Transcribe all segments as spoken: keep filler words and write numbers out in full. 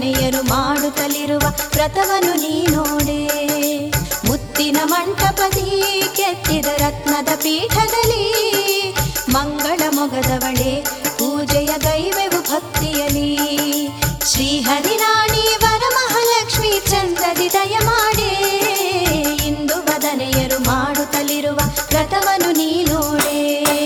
ವದನೆಯರು ಮಾಡುತ್ತಲಿರುವ ವ್ರತವನ್ನು ನೀ ನೋಡೆ. ಮುತ್ತಿನ ಮಂಟಪದಿ ಕೆತ್ತಿದ ರತ್ನದ ಪೀಠದಲ್ಲಿ ಮಂಗಳ ಮೊಗದವಳೆ ಪೂಜೆಯ ಗೈವೆವು ಭಕ್ತಿಯಲಿ. ಶ್ರೀಹರಿರಾಣಿ ವರಮಹಾಲಕ್ಷ್ಮಿ ಚಂದದಿ ದಯ ಮಾಡೆ. ಇಂದು ವದನೆಯರು ಮಾಡುತ್ತಲಿರುವ ವ್ರತವನ್ನು ನೀ ನೋಡೆ.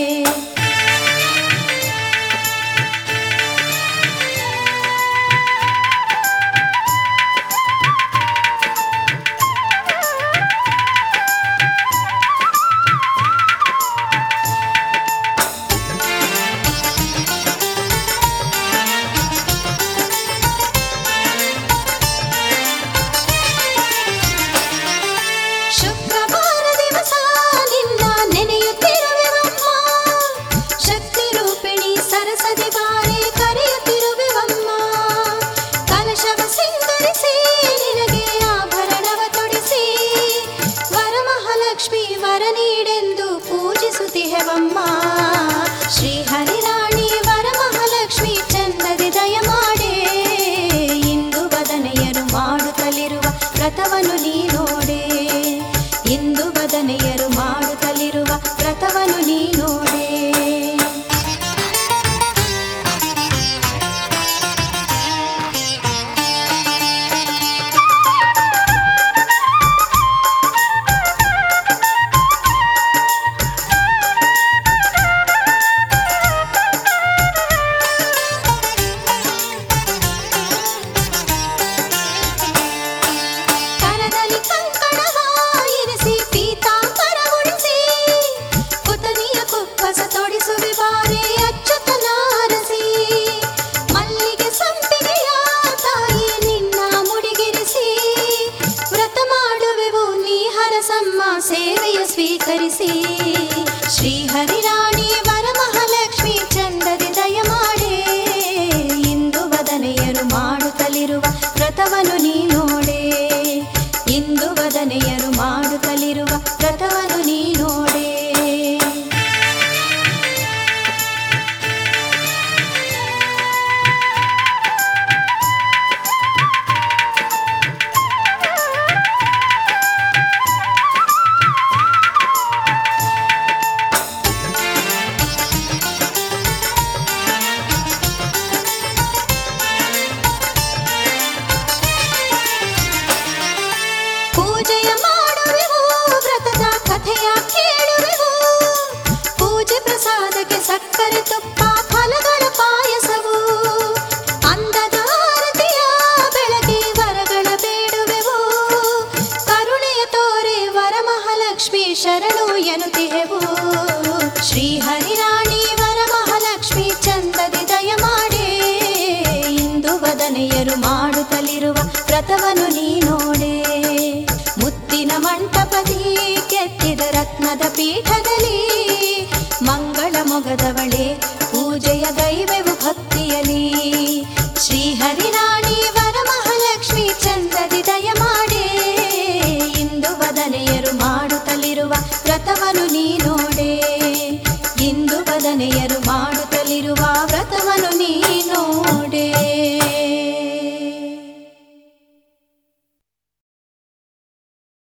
ಶ್ರೀಹರಿರಾಣಿ ವರಮಹಾಲಕ್ಷ್ಮಿ ಚಂದದಿ ದಯ ಮಾಡೆ. ಇಂದು ವದನೆಯರು ಮಾಡುತ್ತಲಿರುವ ವ್ರತವನ್ನು ನೀ ನೋಡೆ. ಇಂದು ವದನೆಯರು ಮಾಡುತ್ತಲಿರುವ ವ್ರತವನ್ನು ನೀ ನೋಡೆ. ಸೇವೆಯ ಸ್ವೀಕರಿಸಿ. ಶ್ರೀಹರಿರಾಣಿ ವರಮಹಾಲಕ್ಷ್ಮಿ ಚಂದದಿ ದಯ ಮಾಡೆ. ಇಂದು ವದನೆಯರು ಮಾಡುತ್ತಲಿರುವ ವ್ರತವನ್ನು ನೀ ನೋಡೆ. ಇಂದು ವದನೆಯರು ಮಾಡುತ್ತಲಿರುವ ವ್ರತವನ್ನು ನೀ ನೋಡೆ. ಸಕ್ಕರೆ ತುಪ್ಪ ಫಲಗಳ ಪಾಯಸವು ಅಂದದ ಆರತಿಯ ಬೆಳಗಿ ವರಗಳ ಬೇಡುವೆವು. ಕರುಣೆಯ ತೋರೆ ವರಮಹಾಲಕ್ಷ್ಮಿ ಶರಣು ಎನ್ನುತ್ತಿಹೆವು. ಶ್ರೀಹರಿರಾಣಿ ವರಮಹಾಲಕ್ಷ್ಮಿ ಚಂದದಿ ದಯ ಮಾಡೆ. ಇಂದು ವದನೆಯರು ಮಾಡುತ್ತಲಿರುವ ವ್ರತವನ್ನು ನೀ ನೋಡೆ. ಮುತ್ತಿನ ಮಂಟಪದಿ ಕೆತ್ತಿದ ರತ್ನದ ಪೀಠದಲ್ಲಿ ಮಂಗಳ ಮೊಗದವಳೆ ಪೂಜೆಯ ಗೈವೆವು ಭಕ್ತಿಯಲಿ. ಶ್ರೀಹರಿರಾಣಿ ವರಮಹಾಲಕ್ಷ್ಮಿ ಚಂದದಿ ದಯ ಮಾಡೆ. ಇಂದು ವದನೆಯರು ಮಾಡುತ್ತಲಿರುವ ವ್ರತವನ್ನು ನೀ ನೋಡೆ. ಇಂದು ವದನೆಯರು